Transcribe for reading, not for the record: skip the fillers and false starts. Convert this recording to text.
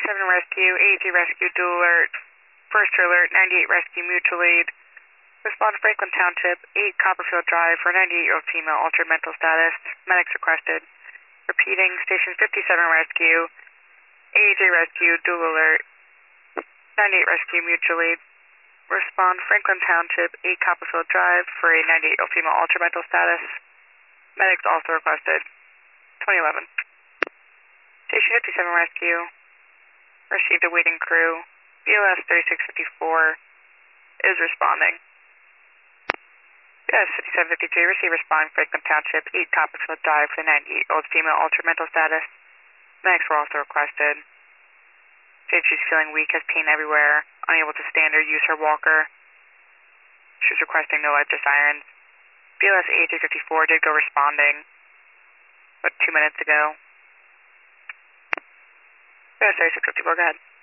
Rescue, 83 Rescue, dual alert, first alert, 98 Rescue, mutual aid. Respond to Franklin Township, 8 Copperfield Drive for a 98-year-old female, altered mental status. Medics requested. Repeating, Station 57 Rescue, 83 Rescue, dual alert, 98 Rescue, mutual aid. Respond Franklin Township, 8 Copperfield Drive for a 98-year-old female, altered mental status. Medics also requested. 2011. Station 57 Rescue, received a waiting crew. BLS 3654 is responding. BLS 5753, receive responding Franklin Township, 8 Copperfield Drive for the 98-year-old female, altered mental status. Medics were also requested. Said she's feeling weak, has pain everywhere, unable to stand or use her walker. She's requesting no electric sirens. BLS 8354 did go responding, about 2 minutes ago. BLS 3654, go ahead.